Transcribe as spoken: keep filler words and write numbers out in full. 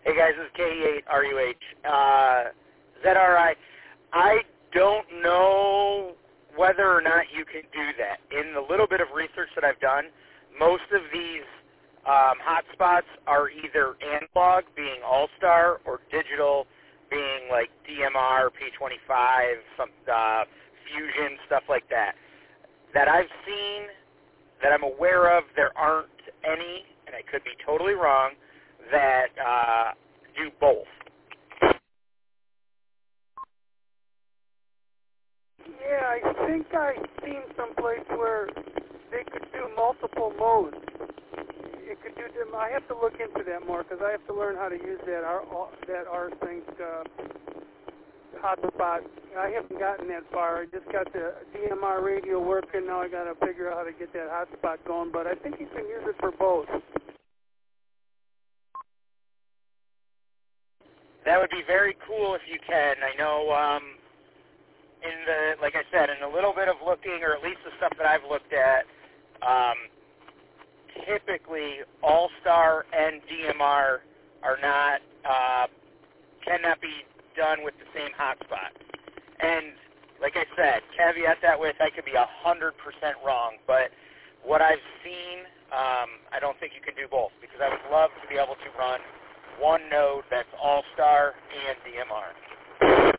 Hey guys, this is K E eight R U H. Uh, Z R I. I don't know whether or not you can do that. In the little bit of research that I've done, most of these um, hotspots are either analog, being All-Star, or digital, being like D M R, P twenty-five, some uh, Fusion, stuff like that. That I've seen, that I'm aware of, there aren't any, and I could be totally wrong, that uh, do both. Yeah, I think I've seen someplace where they could do multiple modes. It could do them. I have to look into that more because I have to learn how to use that R that R-Sync uh, hotspot. I haven't gotten that far. I just got the D M R radio working. Now I got to figure out how to get that hotspot going. But I think you can use it for both. That would be very cool if you can. I know, um, in the like I said, in a little bit of looking, or at least the stuff that I've looked at, um, typically All-Star and D M R are not uh, cannot be done with the same hotspot. And like I said, caveat that with I could be a hundred percent wrong, but what I've seen, um, I don't think you can do both because I would love to be able to run one node that's All-Star and D M R.